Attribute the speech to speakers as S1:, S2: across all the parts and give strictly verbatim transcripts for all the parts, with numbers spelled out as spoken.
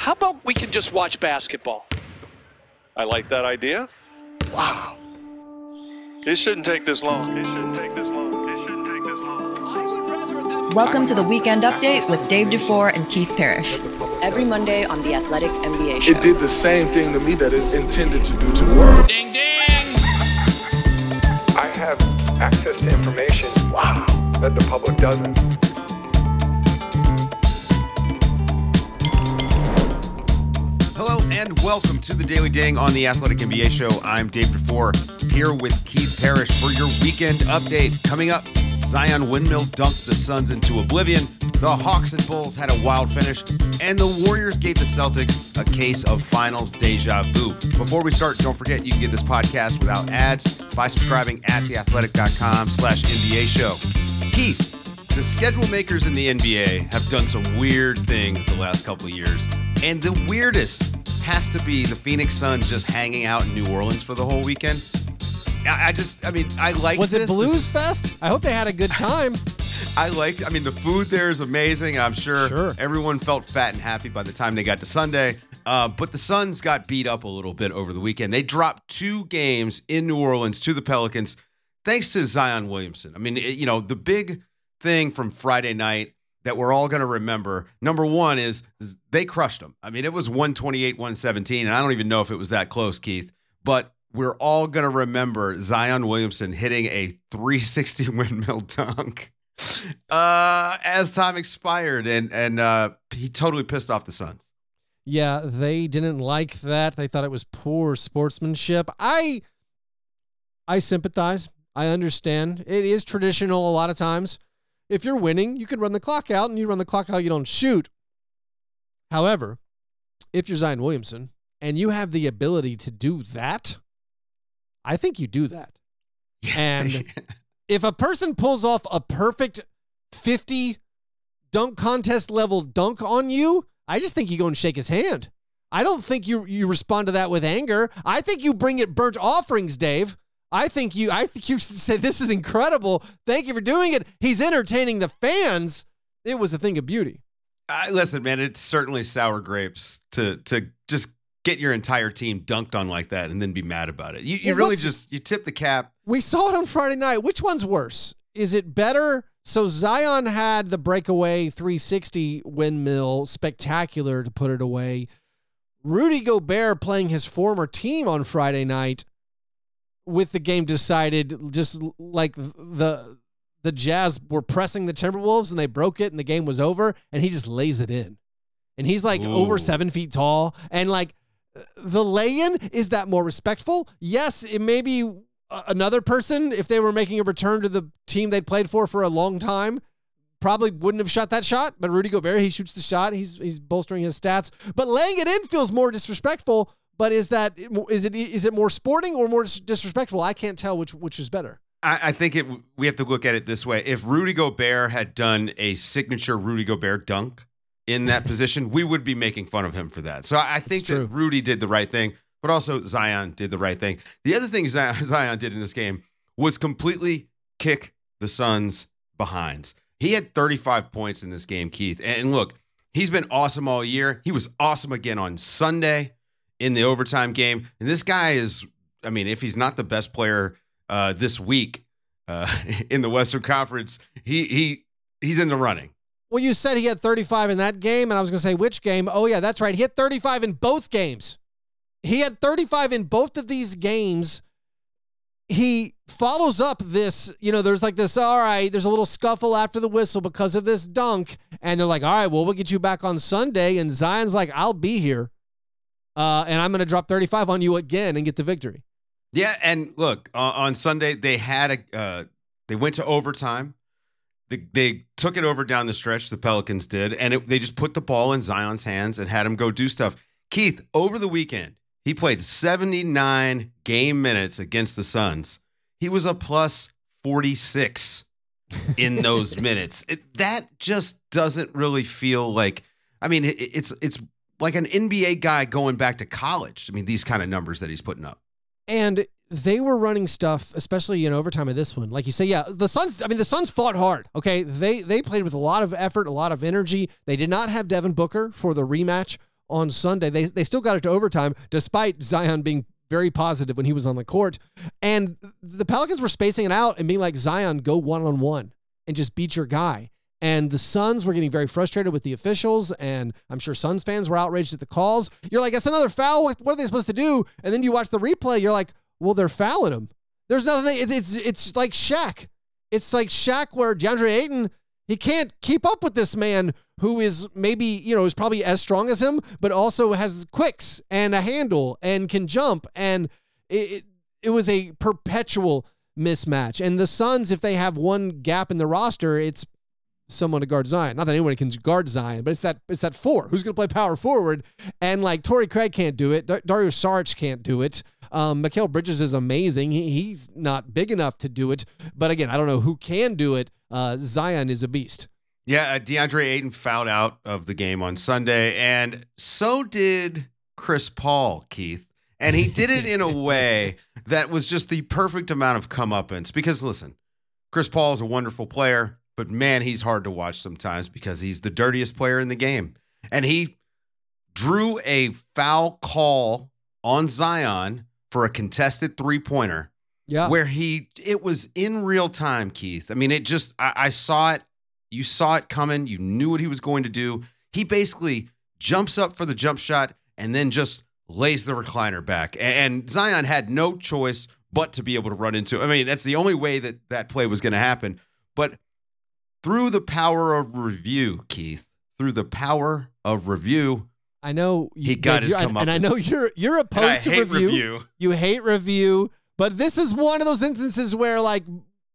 S1: How about we can just watch basketball?
S2: I like that idea.
S1: Wow.
S2: It shouldn't take this long. It shouldn't take this long. It shouldn't take this long.
S3: Welcome to the Weekend Update with Dave Dufour and Keith Parrish.
S4: Every Monday on the Athletic N B A Show.
S5: It did the same thing to me that it's intended to do to the world.
S6: Ding, ding!
S7: I have access to information, wow, that the public doesn't.
S6: Hello and welcome to the Daily Ding on the Athletic N B A Show. I'm Dave Dufour here with Keith Parrish for your weekend update. Coming up, Zion Windmill dunked the Suns into oblivion. The Hawks and Bulls had a wild finish, and the Warriors gave the Celtics a case of finals deja vu. Before we start, don't forget you can get this podcast without ads by subscribing at theathletic.com slash NBA show. Keith, the schedule makers in the N B A have done some weird things the last couple of years, and the weirdest has to be the Phoenix Suns just hanging out in New Orleans for the whole weekend. I, I just, I mean, I like
S8: Was
S6: this.
S8: it Blues
S6: This is-
S8: Fest? I hope they had a good time.
S6: I liked, I mean, the food there is amazing. I'm sure,
S8: Sure.
S6: everyone felt fat and happy by the time they got to Sunday. Uh, but the Suns got beat up a little bit over the weekend. They dropped two games in New Orleans to the Pelicans thanks to Zion Williamson. I mean, it, you know, the big thing from Friday night that we're all going to remember, number one, is they crushed them. I mean, it was one twenty-eight one seventeen, and I don't even know if it was that close, Keith. But we're all going to remember Zion Williamson hitting a three sixty windmill dunk uh, as time expired, and and uh, he totally pissed off the Suns.
S8: Yeah, they didn't like that. They thought it was poor sportsmanship. I I sympathize. I understand. It is traditional a lot of times. If you're winning, you can run the clock out, and you run the clock out, you don't shoot. However, if you're Zion Williamson and you have the ability to do that, I think you do that. And if a person pulls off a perfect fifty dunk contest level dunk on you, I just think you go and shake his hand. I don't think you you respond to that with anger. I think you bring it burnt offerings, Dave. I think you I think you should say, this is incredible. Thank you for doing it. He's entertaining the fans. It was a thing of beauty.
S6: Uh, listen, man, it's certainly sour grapes to to just get your entire team dunked on like that and then be mad about it. You, you
S8: Well,
S6: really
S8: what's-
S6: just, you tip the cap.
S8: We saw it on Friday night. Which one's worse? Is it better? So Zion had the breakaway three sixty windmill, spectacular to put it away. Rudy Gobert playing his former team on Friday night with the game decided, just like the the Jazz were pressing the Timberwolves and they broke it and the game was over, and he just lays it in. And he's like
S6: Ooh.
S8: over seven feet tall. And like the lay-in, is that more respectful? Yes, it may be another person, if they were making a return to the team they'd played for for a long time, probably wouldn't have shot that shot. But Rudy Gobert, he shoots the shot. He's he's bolstering his stats. But laying it in feels more disrespectful. But is that is it is it more sporting or more disrespectful? I can't tell which which is better.
S6: I, I think it. We have to look at it this way. If Rudy Gobert had done a signature Rudy Gobert dunk in that position, we would be making fun of him for that. So I think that Rudy did the right thing, but also Zion did the right thing. The other thing Zion, Zion did in this game was completely kick the Suns' behinds. He had thirty-five points in this game, Keith. And look, he's been awesome all year. He was awesome again on Sunday in the overtime game. And this guy is, I mean, if he's not the best player uh, this week uh, in the Western Conference, he he he's in the running.
S8: Well, you said he had thirty-five in that game, and I was going to say which game. Oh, yeah, that's right. He had thirty-five in both games. He had thirty-five in both of these games. He follows up this, you know, there's like this, all right, there's a little scuffle after the whistle because of this dunk. And they're like, all right, well, we'll get you back on Sunday. And Zion's like, I'll be here. Uh, and I'm going to drop thirty-five on you again and get the victory.
S6: Yeah, and look, uh, on Sunday, they had a, uh, they went to overtime. They, they took it over down the stretch, the Pelicans did, and it, they just put the ball in Zion's hands and had him go do stuff. Keith, over the weekend, he played seventy-nine game minutes against the Suns. He was a plus forty-six in those minutes. It, that just doesn't really feel like, I mean, it, it's it's like an N B A guy going back to college. I mean, these kind of numbers that he's putting up.
S8: And they were running stuff, especially in overtime of this one. Like you say, yeah, the Suns, I mean, the Suns fought hard, okay? They they played with a lot of effort, a lot of energy. They did not have Devin Booker for the rematch on Sunday. They they still got it to overtime, despite Zion being very positive when he was on the court. And the Pelicans were spacing it out and being like, Zion, go one-on-one and just beat your guy. And the Suns were getting very frustrated with the officials, and I'm sure Suns fans were outraged at the calls. You're like, it's another foul. What are they supposed to do? And then you watch the replay. You're like, well, they're fouling him. There's nothing. It's it's, it's like Shaq. It's like Shaq where DeAndre Ayton, he can't keep up with this man who is maybe, you know, is probably as strong as him, but also has quicks and a handle and can jump. And it, it, it was a perpetual mismatch. And the Suns, if they have one gap in the roster, it's someone to guard Zion. Not that anyone can guard Zion, but it's that it's that four. Who's going to play power forward? And like Torrey Craig can't do it. Dar- Dario Saric can't do it. Um, Mikal Bridges is amazing. He, he's not big enough to do it. But again, I don't know who can do it. Uh, Zion is a beast.
S6: Yeah, uh, DeAndre Ayton fouled out of the game on Sunday, and so did Chris Paul, Keith. And he did it in a way that was just the perfect amount of comeuppance. Because listen, Chris Paul is a wonderful player, but man, he's hard to watch sometimes because he's the dirtiest player in the game. And he drew a foul call on Zion for a contested three-pointer.
S8: Yeah.
S6: Where he, it was in real time, Keith. I mean, it just, I, I saw it. You saw it coming. You knew what he was going to do. He basically jumps up for the jump shot and then just lays the recliner back. And, and Zion had no choice but to be able to run into it. I mean, that's the only way that that play was going to happen. But through the power of review, Keith, through the power of review,
S8: I know you,
S6: he got his
S8: and,
S6: comeuppance.
S8: and I know you're you're
S6: And I
S8: opposed to
S6: hate
S8: review.
S6: review.
S8: You hate review, but this is one of those instances where like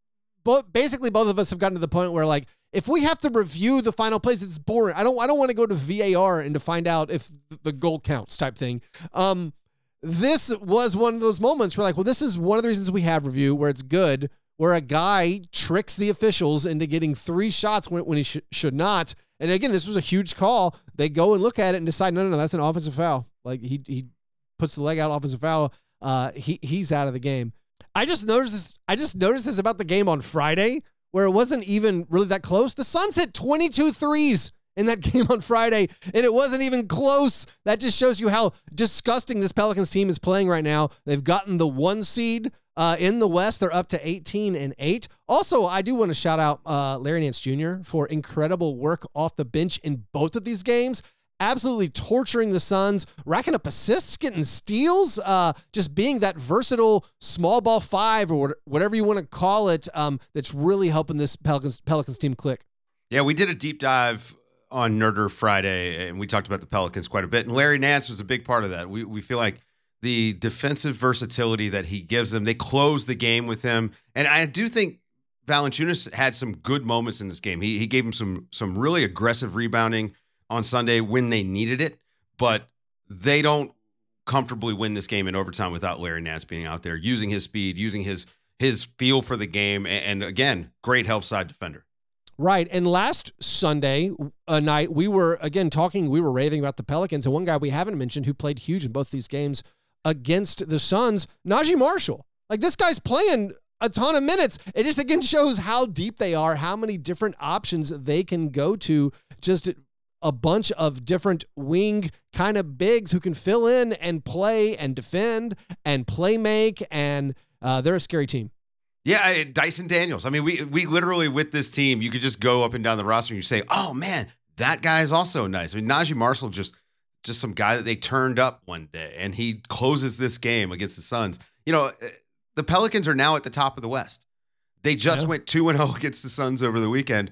S8: both basically both of us have gotten to the point where like if we have to review the final plays, it's boring. I don't I don't want to go to V A R and to find out if the goal counts type thing. Um, this was one of those moments where like, well, this is one of the reasons we have review where it's good, where a guy tricks the officials into getting three shots when, when he sh- should not. And again, this was a huge call. They go and look at it and decide, no, no, no, that's an offensive foul. Like he he puts the leg out, offensive foul. Uh, he he's out of the game. I just noticed this. I just noticed this about the game on Friday, where it wasn't even really that close. The Suns hit twenty-two threes in that game on Friday, and it wasn't even close. That just shows you how disgusting this Pelicans team is playing right now. They've gotten the one seed uh, in the West. They're up to eighteen and eight. Also, I do want to shout out uh, Larry Nance Junior for incredible work off the bench in both of these games. Absolutely torturing the Suns, racking up assists, getting steals, uh, just being that versatile small ball five or whatever you want to call it. Um, that's really helping this Pelicans Pelicans team click.
S6: Yeah, we did a deep dive on Nerder Friday, and we talked about the Pelicans quite a bit. And Larry Nance was a big part of that. We we feel like the defensive versatility that he gives them, they close the game with him. And I do think Valanciunas had some good moments in this game. He he gave him some some really aggressive rebounding on Sunday when they needed it, but they don't comfortably win this game in overtime without Larry Nance being out there, using his speed, using his his feel for the game, and, and again, great help side defender.
S8: Right, and last Sunday uh, night, we were, again, talking, we were raving about the Pelicans, and one guy we haven't mentioned who played huge in both these games against the Suns, Najee Marshall. Like, this guy's playing a ton of minutes. It just, again, shows how deep they are, how many different options they can go to, just a bunch of different wing kind of bigs who can fill in and play and defend and play make, and uh, they're a scary team.
S6: Yeah, Dyson Daniels. I mean, we we literally, with this team, you could just go up and down the roster and you say, oh, man, that guy is also nice. I mean, Najee Marshall, just just some guy that they turned up one day, and he closes this game against the Suns. You know, the Pelicans are now at the top of the West. They just yeah. went two and oh against the Suns over the weekend.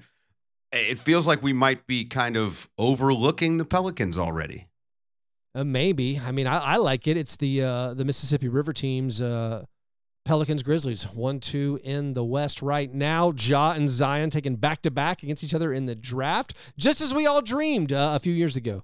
S6: It feels like we might be kind of overlooking the Pelicans already.
S8: Uh, maybe. I mean, I, I like it. It's the uh, the Mississippi River teams, uh, Pelicans, Grizzlies, one, two in the West right now. Ja and Zion taking back-to-back against each other in the draft, just as we all dreamed uh, a few years ago.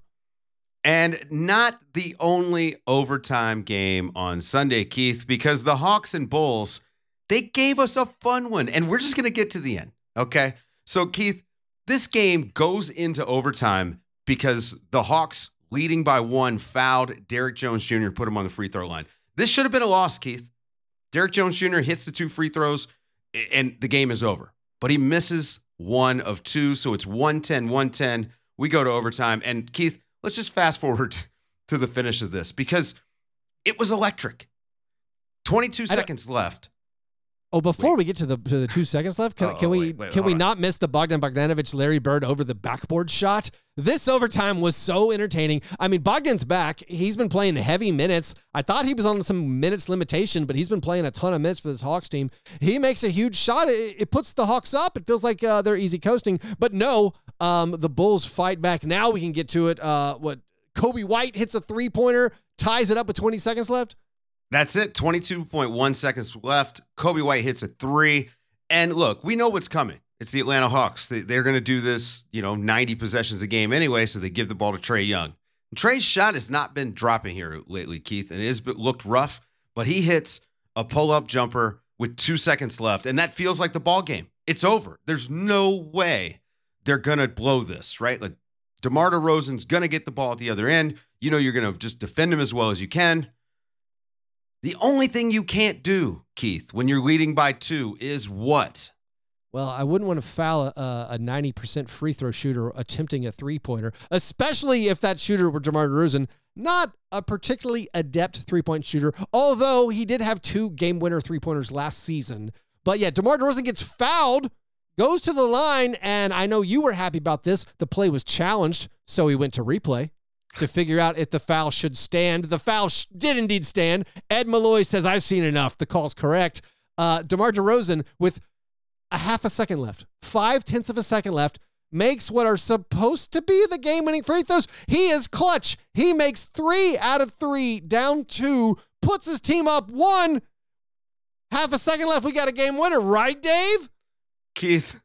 S6: And not the only overtime game on Sunday, Keith, because the Hawks and Bulls, they gave us a fun one, and we're just going to get to the end, okay? So, Keith, this game goes into overtime because the Hawks, leading by one, fouled Derrick Jones Junior, put him on the free throw line. This should have been a loss, Keith. Derrick Jones Junior hits the two free throws, and the game is over. But he misses one of two, so it's one ten, one ten. We go to overtime. And, Keith, let's just fast forward to the finish of this because it was electric. twenty-two seconds left.
S8: Oh, before
S6: Wait.
S8: we get to the to the two seconds left, can,
S6: Oh,
S8: can we
S6: wait, wait,
S8: can
S6: hold
S8: we
S6: on.
S8: not miss the Bogdan Bogdanovic Larry Bird over the backboard shot? This overtime was so entertaining. I mean, Bogdan's back. He's been playing heavy minutes. I thought he was on some minutes limitation, but he's been playing a ton of minutes for this Hawks team. He makes a huge shot. It, it puts the Hawks up. It feels like uh, they're easy coasting. But no, um, the Bulls fight back. Now we can get to it. Uh, what Kobe White hits a three-pointer, ties it up with twenty seconds left.
S6: That's it. twenty-two point one seconds left. Kobe White hits a three. And look, we know what's coming. It's the Atlanta Hawks. They, they're going to do this, you know, ninety possessions a game anyway, so they give the ball to Trae Young. And Trae's shot has not been dropping here lately, Keith, and it has been, looked rough, but he hits a pull-up jumper with two seconds left, and that feels like the ball game. It's over. There's no way they're going to blow this, right? Like DeMar DeRozan's going to get the ball at the other end. You know you're going to just defend him as well as you can. The only thing you can't do, Keith, when you're leading by two is what?
S8: Well, I wouldn't want to foul a, a ninety percent free throw shooter attempting a three-pointer, especially if that shooter were DeMar DeRozan, not a particularly adept three-point shooter, although he did have two game-winner three-pointers last season. But yeah, DeMar DeRozan gets fouled, goes to the line, and I know you were happy about this. The play was challenged, so he went to replay to figure out if the foul should stand. The foul sh- did indeed stand. Ed Malloy says, I've seen enough. The call's correct. Uh, DeMar DeRozan, with a half a second left, five-tenths of a second left, makes what are supposed to be the game-winning free throws. He is clutch. He makes three out of three, down two, puts his team up one. Half a second left. We got a game winner, right, Dave?
S6: Keith,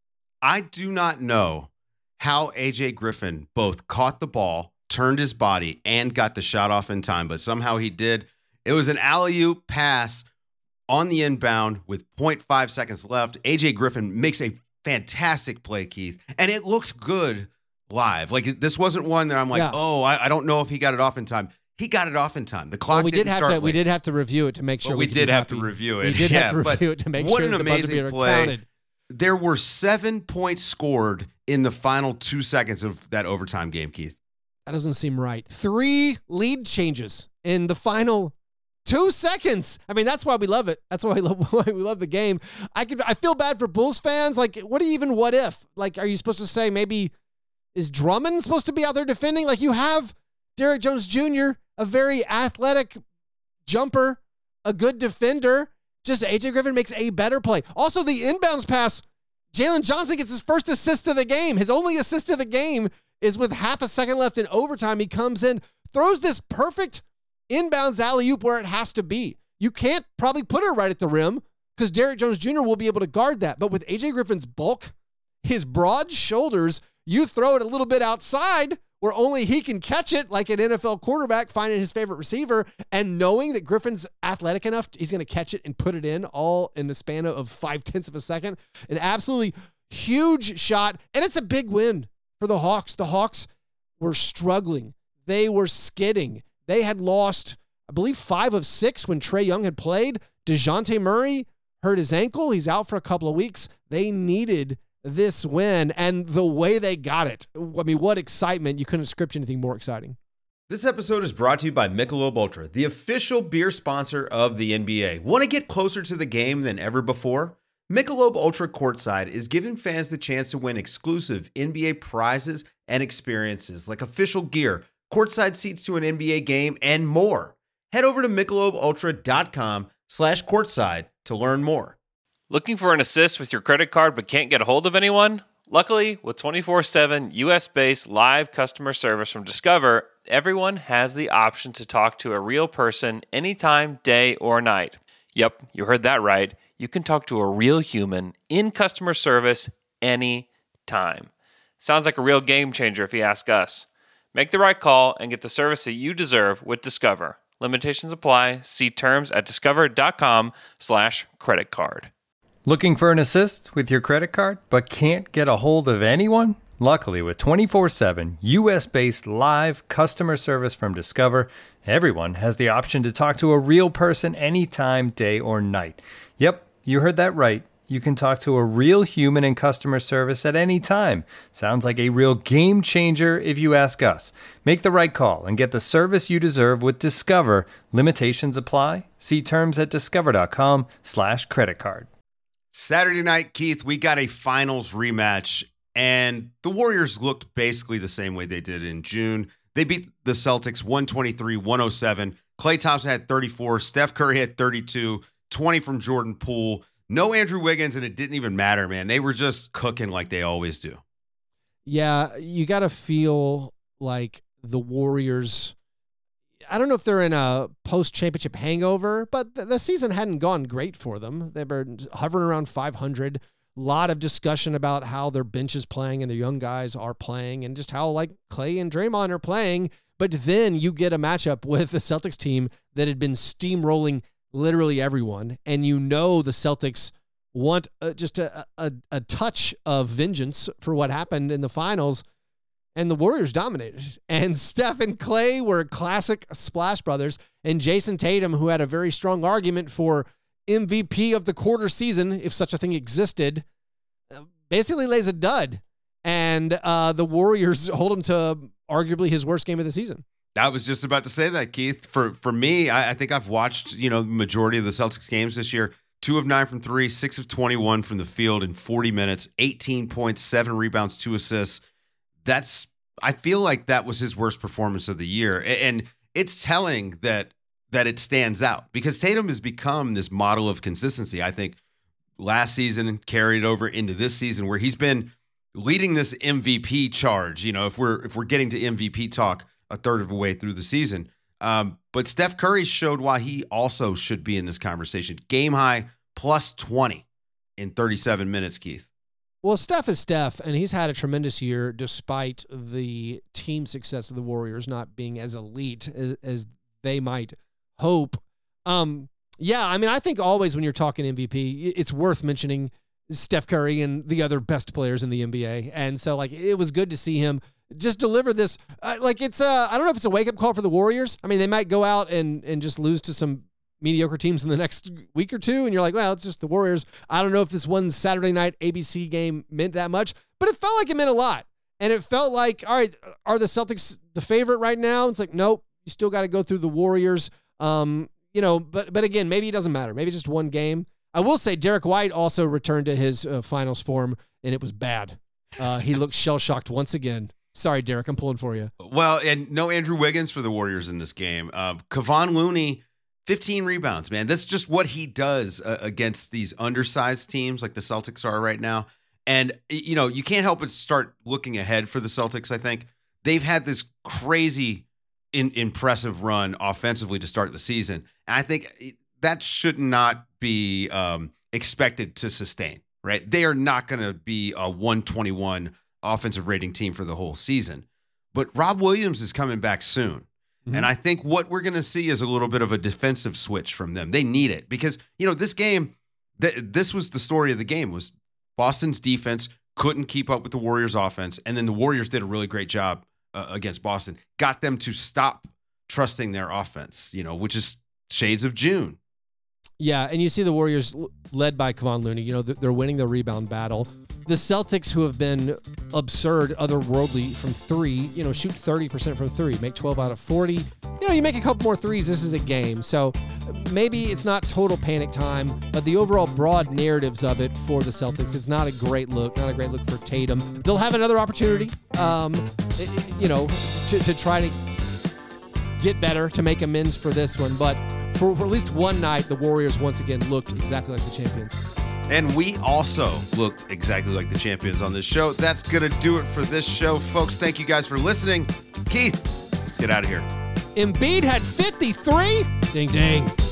S6: I do not know how A J Griffin both caught the ball, turned his body, and got the shot off in time, but somehow he did. It was an alley-oop pass on the inbound with zero point five seconds left. A J Griffin makes a fantastic play, Keith, and it looked good live. Like, this wasn't one that I'm like,
S8: Yeah.
S6: oh, I, I don't know if he got it off in time. He got it off in time. The clock
S8: Well, we
S6: didn't
S8: did have
S6: start
S8: to. We
S6: late.
S8: did have to review it to make sure.
S6: Well, we
S8: could
S6: did
S8: be
S6: have to
S8: happy.
S6: review it.
S8: We did
S6: Yeah,
S8: have to
S6: but
S8: review it to make
S6: what
S8: sure
S6: an
S8: that the buzzer
S6: amazing
S8: beater
S6: play.
S8: counted.
S6: There were seven points scored in the final two seconds of that overtime game, Keith.
S8: That doesn't seem right. Three lead changes in the final two seconds. I mean, that's why we love it. That's why we love, why we love the game. I could. I feel bad for Bulls fans. Like, what do you even? What if? Like, are you supposed to say maybe is Drummond supposed to be out there defending? Like, you have Derrick Jones Junior, a very athletic jumper, a good defender. Just A J Griffin makes a better play. Also, the inbounds pass. Jalen Johnson gets his first assist of the game. His only assist of the game is with half a second left in overtime. He comes in, throws this perfect inbounds alley-oop where it has to be. You can't probably put it right at the rim because Derrick Jones Junior will be able to guard that. But with A J Griffin's bulk, his broad shoulders, you throw it a little bit outside where only he can catch it, like an N F L quarterback finding his favorite receiver, and knowing that Griffin's athletic enough, he's going to catch it and put it in all in the span of five-tenths of a second. An absolutely huge shot, and it's a big win for the Hawks. The Hawks were struggling. They were skidding. They had lost, I believe, five of six when Trae Young had played. DeJounte Murray hurt his ankle. He's out for a couple of weeks. They needed this win, and the way they got it. I mean, what excitement. You couldn't script anything more exciting.
S6: This episode is brought to you by Michelob Ultra, the official beer sponsor of the N B A. Want to get closer to the game than ever before? Michelob Ultra Courtside is giving fans the chance to win exclusive N B A prizes and experiences like official gear, courtside seats to an N B A game, and more. Head over to michelobultra.com slash courtside to learn more.
S9: Looking for an assist with your credit card but can't get a hold of anyone? Luckily, with twenty-four seven U S-based live customer service from Discover, everyone has the option to talk to a real person anytime, day or night. Yep, you heard that right. You can talk to a real human in customer service anytime. Sounds like a real game changer if you ask us. Make the right call and get the service that you deserve with Discover. Limitations apply. See terms at discover.com slash credit card.
S10: Looking for an assist with your credit card but can't get a hold of anyone? Luckily, with twenty-four seven U S-based live customer service from Discover, everyone has the option to talk to a real person anytime, day or night. Yep, you heard that right. You can talk to a real human in customer service at any time. Sounds like a real game changer if you ask us. Make the right call and get the service you deserve with Discover. Limitations apply. See terms at discover.com slash credit card.
S6: Saturday night, Keith, we got a finals rematch, and the Warriors looked basically the same way they did in June. They beat the Celtics one twenty-three one oh seven. Klay Thompson had thirty-four. Steph Curry had thirty-two. twenty from Jordan Poole. No Andrew Wiggins, and it didn't even matter, man. They were just cooking like they always do.
S8: Yeah, you got to feel like the Warriors, I don't know if they're in a post-championship hangover, but the season hadn't gone great for them. They were hovering around five hundred. A lot of discussion about how their bench is playing and their young guys are playing and just how like Klay and Draymond are playing. But then you get a matchup with the Celtics team that had been steamrolling literally everyone, and you know the Celtics want uh, just a, a a touch of vengeance for what happened in the finals, and the Warriors dominated. And Steph and Klay were classic Splash Brothers, and Jason Tatum, who had a very strong argument for M V P of the quarter season, if such a thing existed, basically lays a dud, and uh, the Warriors hold him to arguably his worst game of the season.
S6: I was just about to say that, Keith. For for me, I, I think I've watched, you know, the majority of the Celtics games this year. Two of nine from three, six of twenty-one from the field in forty minutes, eighteen points, seven rebounds, two assists. That's, I feel like that was his worst performance of the year. And it's telling that that it stands out because Tatum has become this model of consistency. I think last season carried over into this season where he's been leading this M V P charge. You know, if we're if we're getting to M V P talk a third of the way through the season. Um, but Steph Curry showed why he also should be in this conversation. Game high plus twenty in thirty-seven minutes, Keith.
S8: Well, Steph is Steph, and he's had a tremendous year despite the team success of the Warriors not being as elite as, as they might hope. Um, yeah, I mean, I think always when you're talking M V P, it's worth mentioning Steph Curry and the other best players in the N B A. And so, like, it was good to see him just deliver this. Uh, like, it's a, I don't know if it's a wake-up call for the Warriors. I mean, they might go out and and just lose to some mediocre teams in the next week or two, and you're like, well, it's just the Warriors. I don't know if this one Saturday night A B C game meant that much, but it felt like it meant a lot. And it felt like, all right, are the Celtics the favorite right now? It's like, nope, you still got to go through the Warriors. Um, you know, but but again, maybe it doesn't matter. Maybe just one game. I will say Derek White also returned to his uh, finals form, and it was bad. Uh, he looked shell-shocked once again. Sorry, Derek, I'm pulling for you.
S6: Well, and no Andrew Wiggins for the Warriors in this game. Uh, Kevon Looney, fifteen rebounds, man. That's just what he does uh, against these undersized teams like the Celtics are right now. And, you know, you can't help but start looking ahead for the Celtics, I think. They've had this crazy, in, impressive run offensively to start the season. And I think that should not be um, expected to sustain, right? They are not going to be a one twenty-one offensive rating team for the whole season. But Rob Williams is coming back soon. Mm-hmm. And I think what we're going to see is a little bit of a defensive switch from them. They need it because, you know, this game, th- this was the story of the game, was Boston's defense couldn't keep up with the Warriors' offense. And then the Warriors did a really great job uh, against Boston, got them to stop trusting their offense, you know, which is shades of June.
S8: Yeah, and you see the Warriors led by Kevon Looney. You know, they're winning the rebound battle. The Celtics, who have been absurd, otherworldly from three, you know, shoot thirty percent from three, make twelve out of forty. You know, you make a couple more threes, this is a game. So maybe it's not total panic time, but the overall broad narratives of it for the Celtics, it's not a great look, not a great look for Tatum. They'll have another opportunity, um, you know, to, to try to get better, to make amends for this one. But for, for at least one night, the Warriors once again looked exactly like the champions.
S6: And we also looked exactly like the champions on this show. That's going to do it for this show, folks. Thank you guys for listening. Keith, let's get out of here.
S8: Embiid had fifty-three. Ding, ding.